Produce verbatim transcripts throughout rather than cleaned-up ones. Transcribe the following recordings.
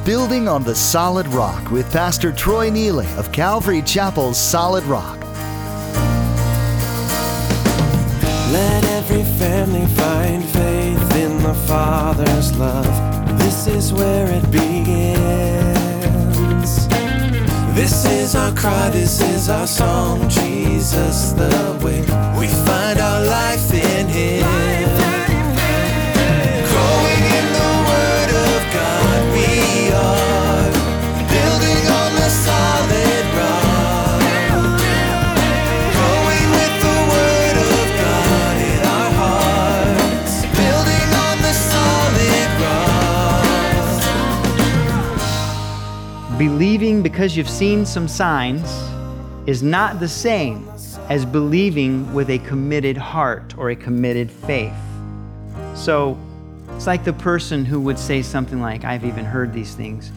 Building on the Solid Rock with Pastor Troy Neely of Calvary Chapel's Solid Rock. Let every family find faith in the Father's love. This is where it begins. This is our cry, this is our song. Jesus the way. We find our life in Him. Growing in the Word of God, we are building on the solid rock. Growing with the Word of God in our hearts, building on the solid rock. Believing because you've seen some signs is not the same as believing with a committed heart or a committed faith. So it's like the person who would say something like, I've even heard these things.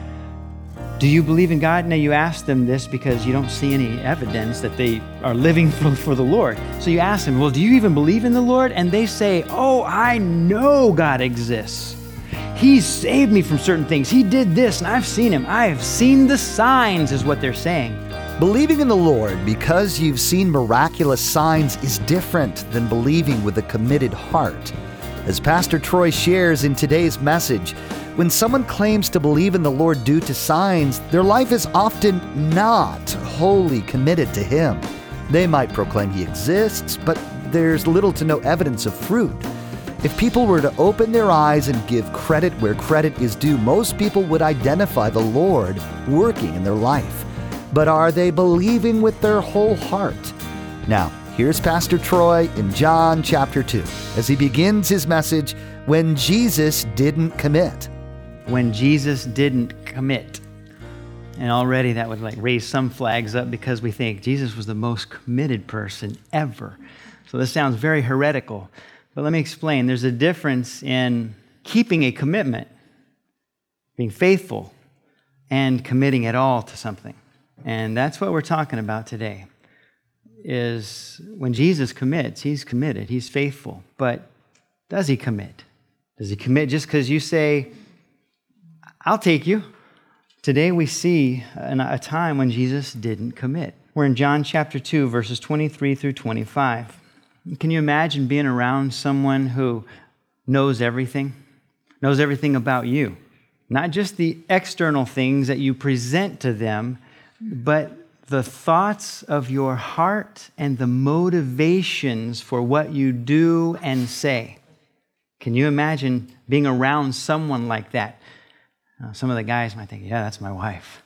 Do you believe in God? Now you ask them this because you don't see any evidence that they are living for, for the Lord. So you ask them, well, do you even believe in the Lord? And they say, oh, I know God exists. He saved me from certain things. He did this and I've seen Him. I have seen the signs is what they're saying. Believing in the Lord because you've seen miraculous signs is different than believing with a committed heart. As Pastor Troy shares in today's message, when someone claims to believe in the Lord due to signs, their life is often not wholly committed to Him. They might proclaim He exists, but there's little to no evidence of fruit. If people were to open their eyes and give credit where credit is due, most people would identify the Lord working in their life. But are they believing with their whole heart? Now, here's Pastor Troy in John chapter two, as he begins his message, When Jesus Didn't Commit. When Jesus didn't commit. And already that would like raise some flags up because we think Jesus was the most committed person ever. So this sounds very heretical. But let me explain. There's a difference in keeping a commitment, being faithful, and committing at all to something. And that's what we're talking about today, is when Jesus commits, He's committed, He's faithful. But does He commit? Does He commit just because you say, I'll take you? Today we see a time when Jesus didn't commit. We're in John chapter two, verses twenty-three through twenty-five. Can you imagine being around someone who knows everything, knows everything about you? Not just the external things that you present to them, but the thoughts of your heart and the motivations for what you do and say. Can you imagine being around someone like that? Uh, some of the guys might think, yeah, that's my wife.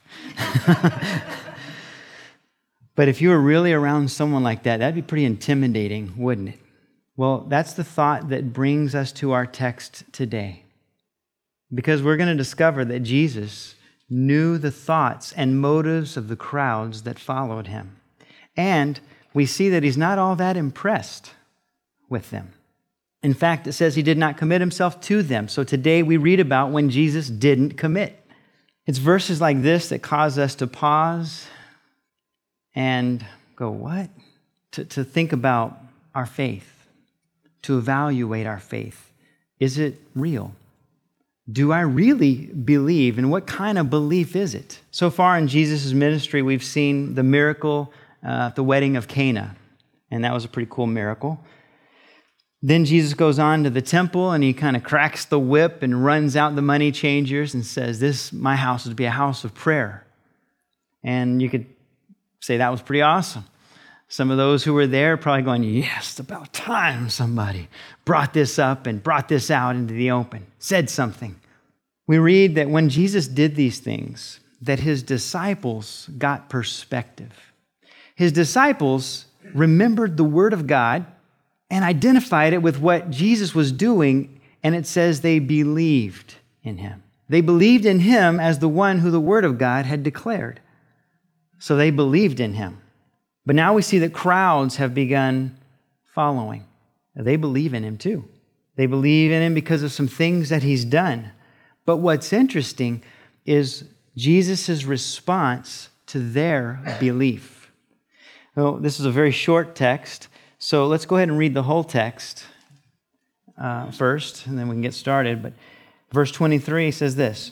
But if you were really around someone like that, that'd be pretty intimidating, wouldn't it? Well, that's the thought that brings us to our text today. Because we're going to discover that Jesus knew the thoughts and motives of the crowds that followed Him. And we see that He's not all that impressed with them. In fact, it says He did not commit Himself to them. So today we read about when Jesus didn't commit. It's verses like this that cause us to pause and go, what? To, to think about our faith, to evaluate our faith. Is it real? Do I really believe, and what kind of belief is it? So far in Jesus' ministry, we've seen the miracle uh, at the wedding of Cana, and that was a pretty cool miracle. Then Jesus goes on to the temple, and He kind of cracks the whip and runs out the money changers and says, this, my house, is to be a house of prayer. And you could say that was pretty awesome. Some of those who were there probably going, yes, it's about time somebody brought this up and brought this out into the open, said something. We read that when Jesus did these things, that His disciples got perspective. His disciples remembered the Word of God and identified it with what Jesus was doing, and it says they believed in Him. They believed in Him as the one who the Word of God had declared. So they believed in Him. But now we see that crowds have begun following. They believe in Him too. They believe in Him because of some things that He's done. But what's interesting is Jesus' response to their belief. Well, this is a very short text, so let's go ahead and read the whole text uh, first, and then we can get started. But verse twenty-three says this,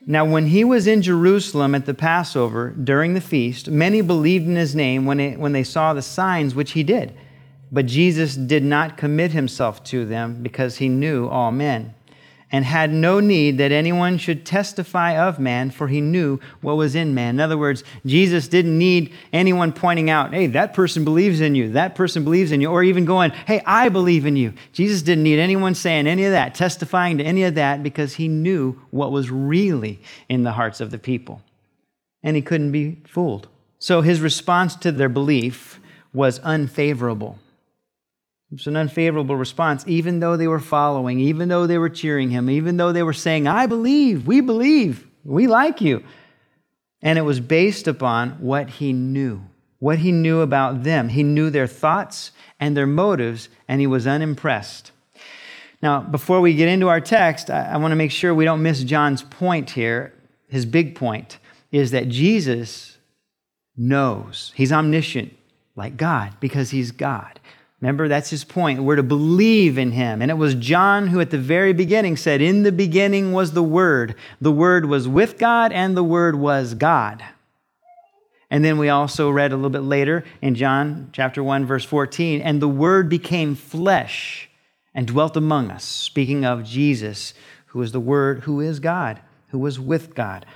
Now, when he was in Jerusalem at the Passover during the feast, many believed in his name when, it, when they saw the signs which he did. But Jesus did not commit himself to them because he knew all men, and had no need that anyone should testify of man, for he knew what was in man. In other words, Jesus didn't need anyone pointing out, hey, that person believes in you, that person believes in you, or even going, hey, I believe in you. Jesus didn't need anyone saying any of that, testifying to any of that, because he knew what was really in the hearts of the people. And he couldn't be fooled. So his response to their belief was unfavorable. It was an unfavorable response, even though they were following, even though they were cheering him, even though they were saying, I believe, we believe, we like you. And it was based upon what he knew, what he knew about them. He knew their thoughts and their motives, and he was unimpressed. Now, before we get into our text, I, I want to make sure we don't miss John's point here. His big point is that Jesus knows. He's omniscient, like God, because he's God. Remember, that's his point. We're to believe in him. And it was John who at the very beginning said, in the beginning was the Word. The Word was with God, and the Word was God. And then we also read a little bit later in John chapter one, verse fourteen, and the Word became flesh and dwelt among us, speaking of Jesus, who is the Word, who is God, who was with God.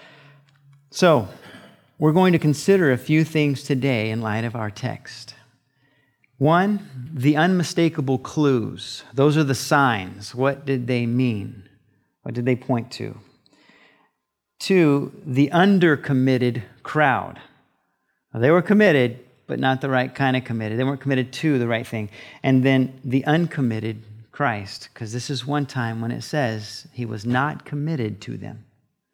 So, we're going to consider a few things today in light of our text. One, the unmistakable clues. Those are the signs. What did they mean? What did they point to? Two, the undercommitted crowd. Now, they were committed, but not the right kind of committed. They weren't committed to the right thing. And then the uncommitted Christ, because this is one time when it says he was not committed to them.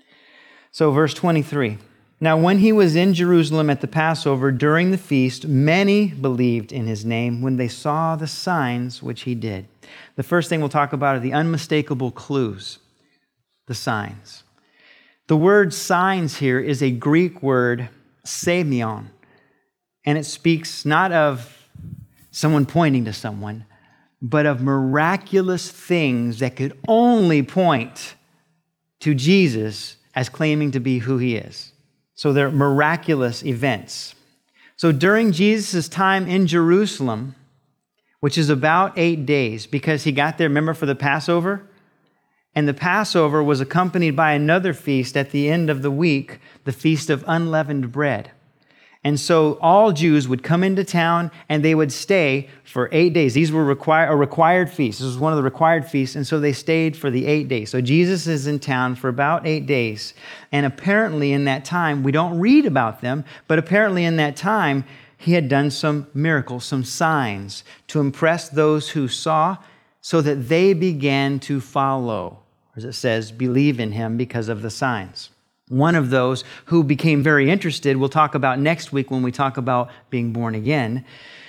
So verse twenty-three. Now, when he was in Jerusalem at the Passover during the feast, many believed in his name when they saw the signs which he did. The first thing we'll talk about are the unmistakable clues, the signs. The word signs here is a Greek word, semeion, and it speaks not of someone pointing to someone, but of miraculous things that could only point to Jesus as claiming to be who he is. So they're miraculous events. So during Jesus' time in Jerusalem, which is about eight days, because he got there, remember, for the Passover? And the Passover was accompanied by another feast at the end of the week, the Feast of Unleavened Bread. And so all Jews would come into town and they would stay for eight days. These were required, a required feast. This was one of the required feasts. And so they stayed for the eight days. So Jesus is in town for about eight days. And apparently in that time, we don't read about them, but apparently in that time, he had done some miracles, some signs to impress those who saw so that they began to follow, as it says, believe in him because of the signs. One of those who became very interested, we'll talk about next week when we talk about being born again.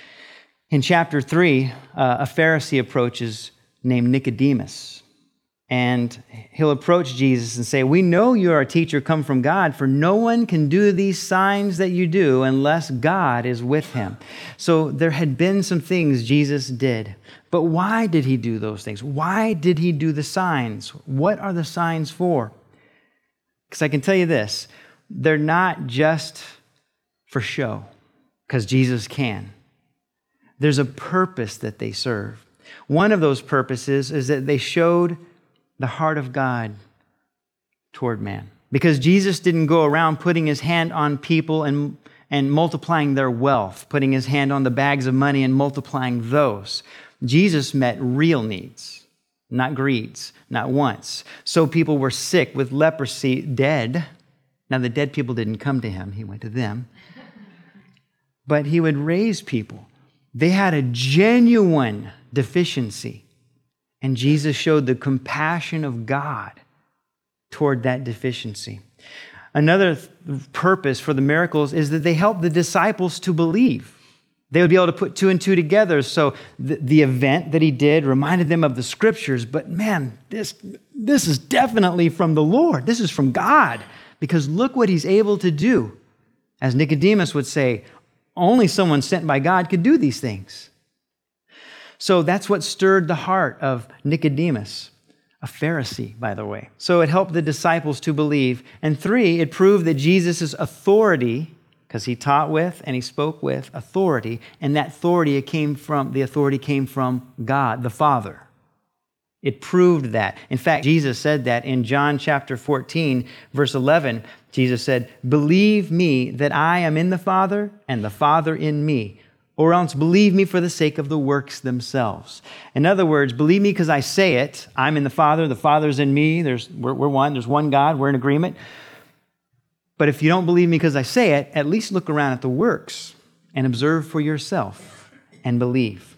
In chapter three, uh, a Pharisee approaches named Nicodemus. And he'll approach Jesus and say, we know you are a teacher come from God, for no one can do these signs that you do unless God is with him. So there had been some things Jesus did. But why did he do those things? Why did he do the signs? What are the signs for? Because I can tell you this, they're not just for show, because Jesus can. There's a purpose that they serve. One of those purposes is that they showed the heart of God toward man. Because Jesus didn't go around putting his hand on people and, and multiplying their wealth, putting his hand on the bags of money and multiplying those. Jesus met real needs. Not greeds, not wants. So people were sick with leprosy, dead. Now the dead people didn't come to him, he went to them. But he would raise people. They had a genuine deficiency. And Jesus showed the compassion of God toward that deficiency. Another th- purpose for the miracles is that they helped the disciples to believe. They would be able to put two and two together. So the, the event that he did reminded them of the scriptures. But man, this, this is definitely from the Lord. This is from God. Because look what he's able to do. As Nicodemus would say, only someone sent by God could do these things. So that's what stirred the heart of Nicodemus. a Pharisee, by the way. So it helped the disciples to believe. And three, it proved that Jesus' authority, because he taught with and he spoke with authority, and that authority it came from, the authority came from God, the Father. It proved that. In fact, Jesus said that in John chapter fourteen, verse eleven. Jesus said, "Believe me that I am in the Father and the Father in me, or else believe me for the sake of the works themselves." In other words, believe me because I say it. I'm in the Father, the Father's in me. There's, we're, we're one. There's one God. We're in agreement. But if you don't believe me because I say it, at least look around at the works and observe for yourself and believe.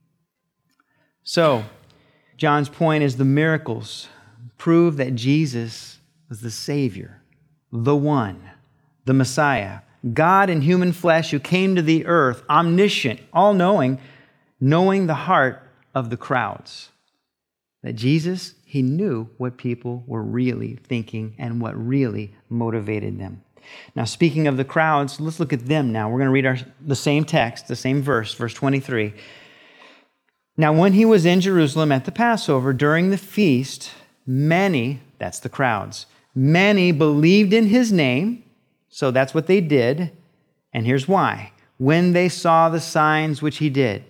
So, John's point is the miracles prove that Jesus was the Savior, the one, the Messiah, God in human flesh who came to the earth, omniscient, all-knowing, knowing the heart of the crowds. That Jesus, he knew what people were really thinking and what really motivated them. Now, speaking of the crowds, let's look at them now. We're going to read our, the same text, the same verse, verse twenty-three. Now, when he was in Jerusalem at the Passover, during the feast, many, that's the crowds, many believed in his name. So that's what they did. And here's why. When they saw the signs which he did.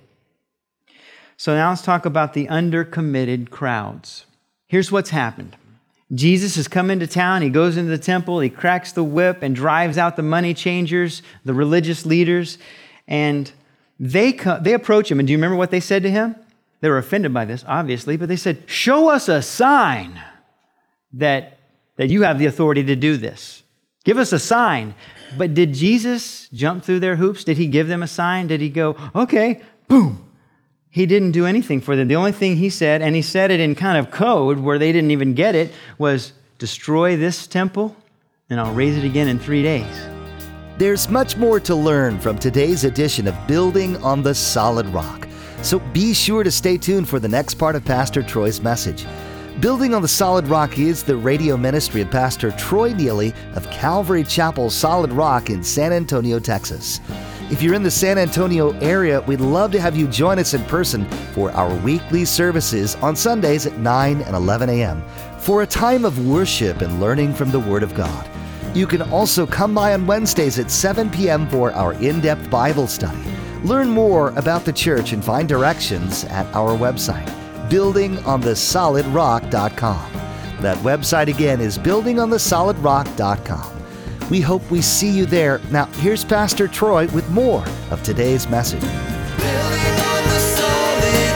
So now let's talk about the undercommitted crowds. Here's what's happened. Jesus has come into town. He goes into the temple. He cracks the whip and drives out the money changers, the religious leaders. And they co- they approach him. And do you remember what they said to him? They were offended by this, obviously. But they said, "Show us a sign that, that you have the authority to do this. Give us a sign." But did Jesus jump through their hoops? Did he give them a sign? Did he go, okay, boom? He didn't do anything for them. The only thing he said, and he said it in kind of code where they didn't even get it, was destroy this temple and I'll raise it again in three days. There's much more to learn from today's edition of Building on the Solid Rock. So be sure to stay tuned for the next part of Pastor Troy's message. Building on the Solid Rock is the radio ministry of Pastor Troy Neely of Calvary Chapel Solid Rock in San Antonio, Texas. If you're in the San Antonio area, we'd love to have you join us in person for our weekly services on Sundays at nine and eleven a.m. for a time of worship and learning from the Word of God. You can also come by on Wednesdays at seven p.m. for our in-depth Bible study. Learn more about the church and find directions at our website, building on the solid rock dot com. That website again is building on the solid rock dot com. We hope we see you there. Now, here's Pastor Troy with more of today's message. Building on the solid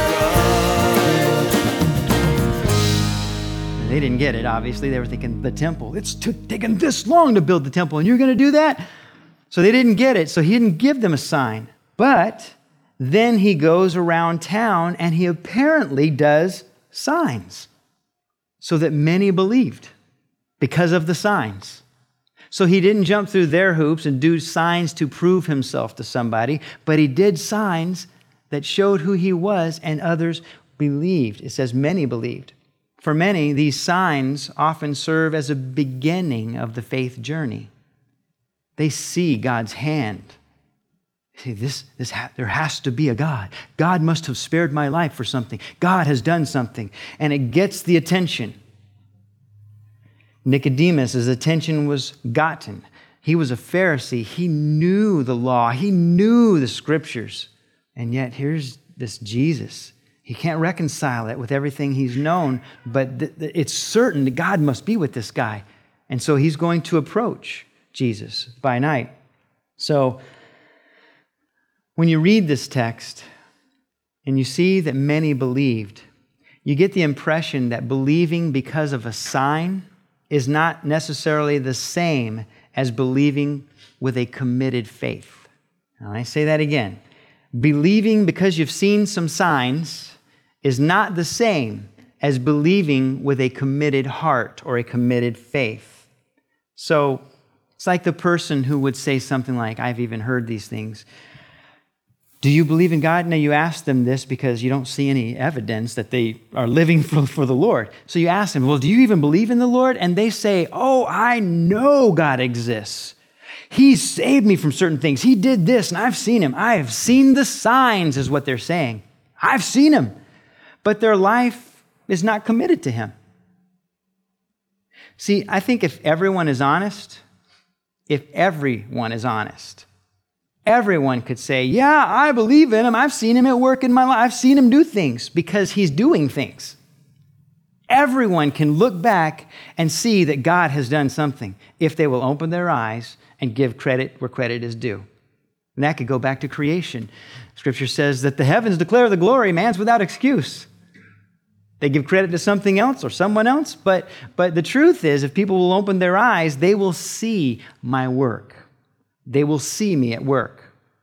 rock. They didn't get it, obviously. They were thinking, the temple. It's t- taken this long to build the temple, and you're going to do that? So they didn't get it, so he didn't give them a sign. But then he goes around town, and he apparently does signs so that many believed because of the signs. So he didn't jump through their hoops and do signs to prove himself to somebody, but he did signs that showed who he was, and others believed. It says many believed. For many, these signs often serve as a beginning of the faith journey. They see God's hand. See, this, this ha- there has to be a God. God must have spared my life for something. God has done something. And it gets the attention. Nicodemus, his attention was gotten. He was a Pharisee. He knew the law. He knew the scriptures. And yet here's this Jesus. He can't reconcile it with everything he's known, but th- th- it's certain that God must be with this guy. And so he's going to approach Jesus by night. So when you read this text and you see that many believed, you get the impression that believing because of a sign is not necessarily the same as believing with a committed faith. Now, I say that again. Believing because you've seen some signs is not the same as believing with a committed heart or a committed faith. So it's like the person who would say something like, I've even heard these things. Do you believe in God? Now, you ask them this because you don't see any evidence that they are living for, for the Lord. So you ask them, well, do you even believe in the Lord? And they say, oh, I know God exists. He saved me from certain things. He did this, and I've seen him. I have seen the signs, is what they're saying. I've seen him. But their life is not committed to him. See, I think if everyone is honest, if everyone is honest, everyone could say, yeah, I believe in him. I've seen him at work in my life. I've seen him do things because he's doing things. Everyone can look back and see that God has done something if they will open their eyes and give credit where credit is due. And that could go back to creation. Scripture says that the heavens declare the glory, man's without excuse. They give credit to something else or someone else, but, but the truth is, if people will open their eyes, they will see my work. They will see me at work.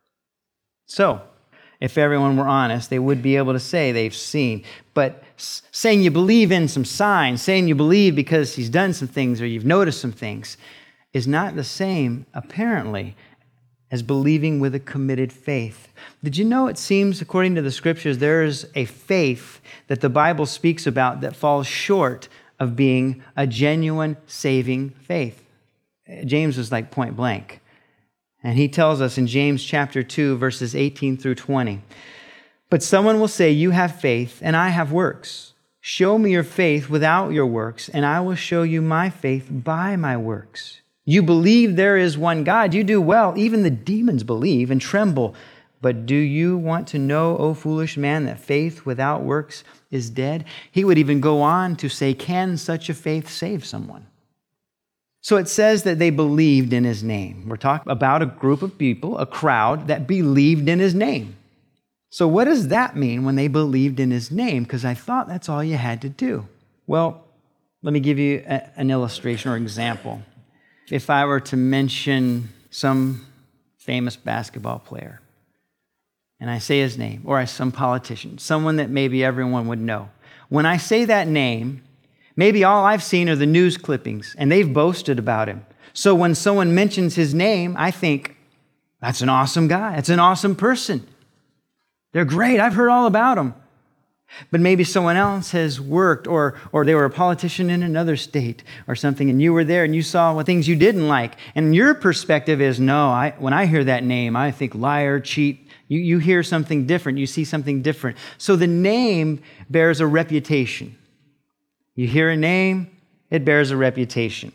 So, if everyone were honest, they would be able to say they've seen. But saying you believe in some signs, saying you believe because he's done some things or you've noticed some things, is not the same, apparently, as believing with a committed faith. Did you know it seems, according to the Scriptures, there is a faith that the Bible speaks about that falls short of being a genuine saving faith? James is like point blank. And he tells us in James chapter two, verses eighteen through twenty, but someone will say, you have faith and I have works. Show me your faith without your works, and I will show you my faith by my works. You believe there is one God. You do well. Even the demons believe and tremble. But do you want to know, O foolish man, that faith without works is dead? He would even go on to say, can such a faith save someone? So it says that they believed in his name. We're talking about a group of people, a crowd that believed in his name. So what does that mean when they believed in his name? Because I thought that's all you had to do. Well, let me give you a, an illustration or example. If I were to mention some famous basketball player, and I say his name, or some politician, someone that maybe everyone would know. When I say that name, maybe all I've seen are the news clippings, and they've boasted about him. So when someone mentions his name, I think, that's an awesome guy. That's an awesome person. They're great. I've heard all about them. But maybe someone else has worked, or, or they were a politician in another state or something, and you were there and you saw what things you didn't like. And your perspective is, no, I, when I hear that name, I think liar, cheat. You, you hear something different. You see something different. So the name bears a reputation. You hear a name, it bears a reputation.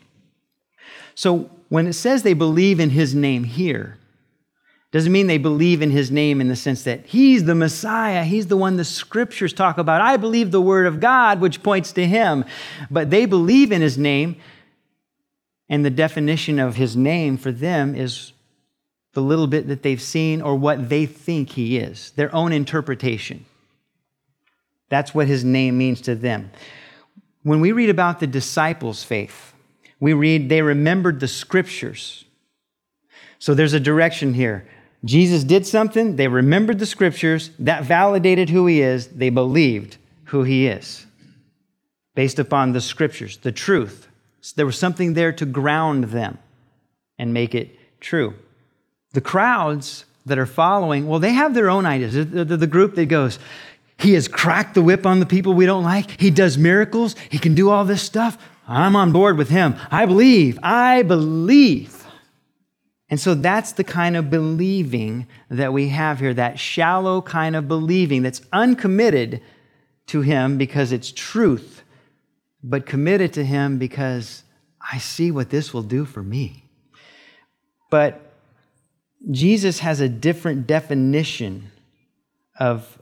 So when it says they believe in his name here, doesn't mean they believe in his name in the sense that he's the Messiah. He's the one the Scriptures talk about. I believe the Word of God, which points to him. But they believe in his name, and the definition of his name for them is the little bit that they've seen or what they think he is, their own interpretation. That's what his name means to them. When we read about the disciples' faith, we read they remembered the Scriptures. So there's a direction here. Jesus did something, they remembered the Scriptures, that validated who he is, they believed who he is, based upon the Scriptures, the truth. So there was something there to ground them and make it true. The crowds that are following, well, they have their own ideas. The, the, the group that goes, he has cracked the whip on the people we don't like, he does miracles, he can do all this stuff, I'm on board with him. I believe, I believe. And so that's the kind of believing that we have here, that shallow kind of believing that's uncommitted to him because it's truth, but committed to him because I see what this will do for me. But Jesus has a different definition of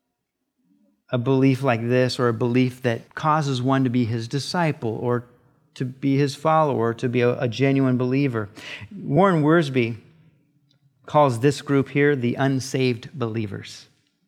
a belief like this, or a belief that causes one to be his disciple or to be his follower, to be a, a genuine believer. Warren Wiersbe calls this group here the unsaved believers.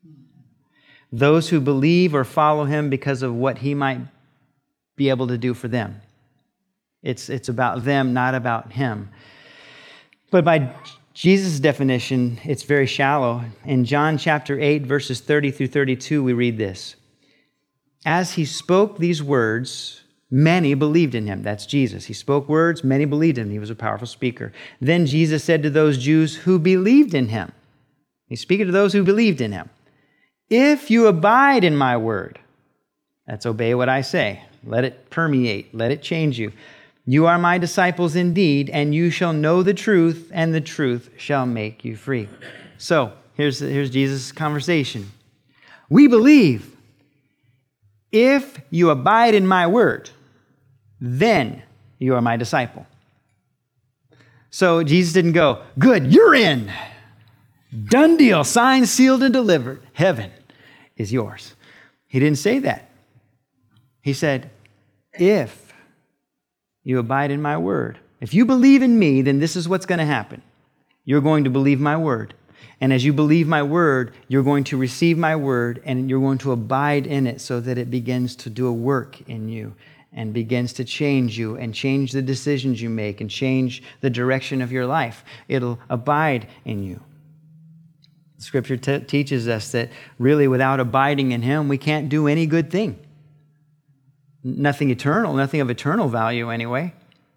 Those who believe or follow him because of what he might be able to do for them. It's, it's about them, not about him. But by Jesus' definition, it's very shallow. In John chapter eight, verses thirty through thirty-two, we read this. As he spoke these words, many believed in him. That's Jesus. He spoke words, many believed in him. He was a powerful speaker. Then Jesus said to those Jews who believed in him, he's speaking to those who believed in him, if you abide in my word, that's obey what I say. Let it permeate. Let it change you. You are my disciples indeed, and you shall know the truth, and the truth shall make you free. So here's, here's Jesus' conversation. We believe. If you abide in my word, then you are my disciple. So Jesus didn't go, good, you're in. Done deal, signed, sealed, and delivered. Heaven is yours. He didn't say that. He said, if you abide in my word, if you believe in me, then this is what's going to happen. You're going to believe my word. And as you believe my word, you're going to receive my word and you're going to abide in it so that it begins to do a work in you and begins to change you and change the decisions you make and change the direction of your life. It'll abide in you. Scripture t- teaches us that really without abiding in him, we can't do any good thing. Nothing eternal, nothing of eternal value anyway.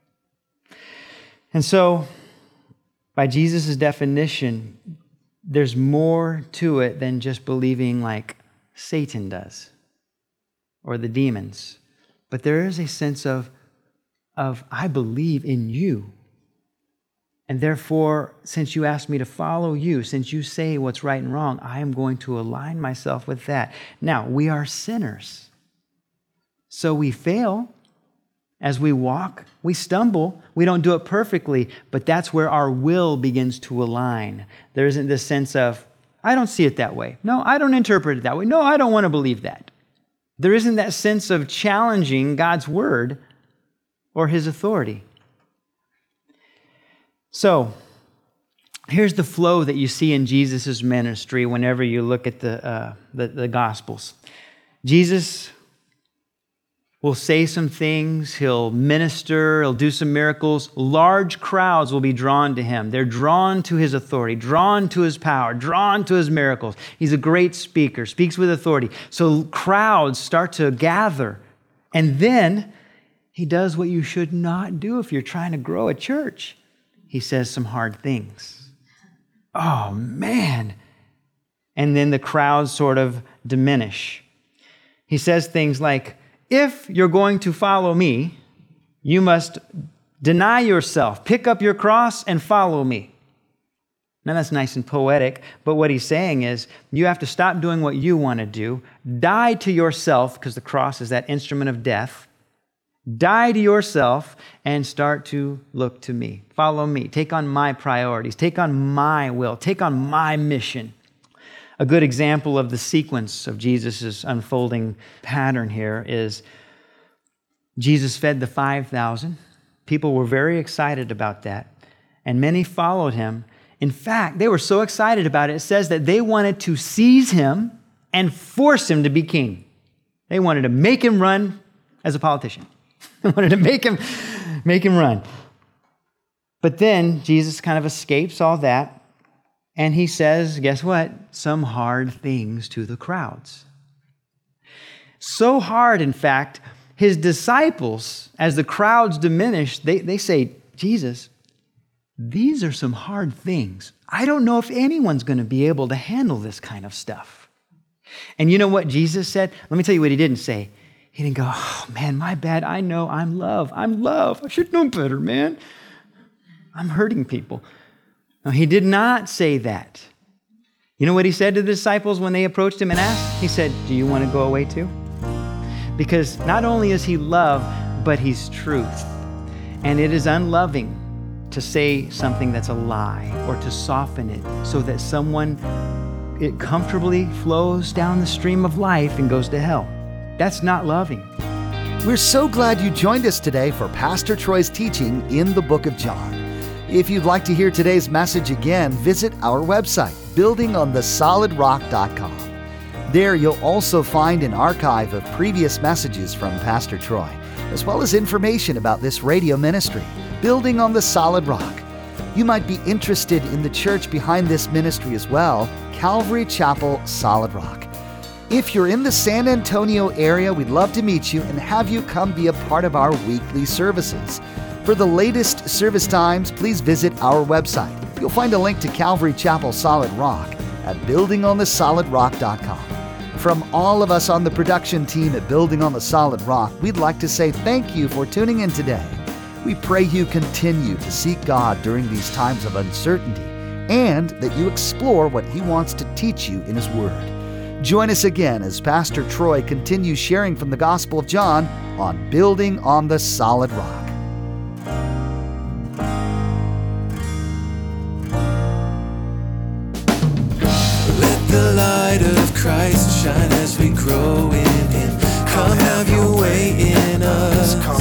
And so, by Jesus' definition, there's more to it than just believing like Satan does or the demons. But there is a sense of, of I believe in you. And therefore, since you asked me to follow you, since you say what's right and wrong, I am going to align myself with that. Now, we are sinners. So we fail. As we walk, we stumble. We don't do it perfectly, but that's where our will begins to align. There isn't this sense of, I don't see it that way. No, I don't interpret it that way. No, I don't want to believe that. There isn't that sense of challenging God's word or his authority. So, here's the flow that you see in Jesus' ministry whenever you look at the, uh, the, the Gospels. Jesus will say some things, he'll minister, he'll do some miracles. Large crowds will be drawn to him. They're drawn to his authority, drawn to his power, drawn to his miracles. He's a great speaker, speaks with authority. So crowds start to gather. And then he does what you should not do if you're trying to grow a church. He says some hard things. Oh, man. And then the crowds sort of diminish. He says things like, if you're going to follow me, you must deny yourself, pick up your cross, and follow me. Now, that's nice and poetic, but what he's saying is you have to stop doing what you want to do, die to yourself, because the cross is that instrument of death. Die to yourself and start to look to me. Follow me. Take on my priorities. Take on my will. Take on my mission. A good example of the sequence of Jesus' unfolding pattern here is Jesus fed the five thousand. People were very excited about that, and many followed him. In fact, they were so excited about it, it says that they wanted to seize him and force him to be king. They wanted to make him run as a politician. They wanted to make him, make him run. But then Jesus kind of escapes all that. And he says, guess what? Some hard things to the crowds. So hard, in fact, his disciples, as the crowds diminish, they, they say, Jesus, these are some hard things. I don't know if anyone's going to be able to handle this kind of stuff. And you know what Jesus said? Let me tell you what he didn't say. He didn't go, oh, man, my bad. I know I'm love. I'm love. I should know better, man. I'm hurting people. No, he did not say that. You know what he said to the disciples when they approached him and asked? He said, do you want to go away too? Because not only is he love, but he's truth. And it is unloving to say something that's a lie or to soften it so that someone, it comfortably flows down the stream of life and goes to hell. That's not loving. We're so glad you joined us today for Pastor Troy's teaching in the book of John. If you'd like to hear today's message again, visit our website, building on the solid rock dot com. There you'll also find an archive of previous messages from Pastor Troy, as well as information about this radio ministry, Building on the Solid Rock. You might be interested in the church behind this ministry as well, Calvary Chapel Solid Rock. If you're in the San Antonio area, we'd love to meet you and have you come be a part of our weekly services. For the latest service times, please visit our website. You'll find a link to Calvary Chapel Solid Rock at building on the solid rock dot com. From all of us on the production team at Building on the Solid Rock, we'd like to say thank you for tuning in today. We pray you continue to seek God during these times of uncertainty and that you explore what He wants to teach you in His Word. Join us again as Pastor Troy continues sharing from the Gospel of John on Building on the Solid Rock. the light of Christ shine as we grow in Him. Come have your way in us.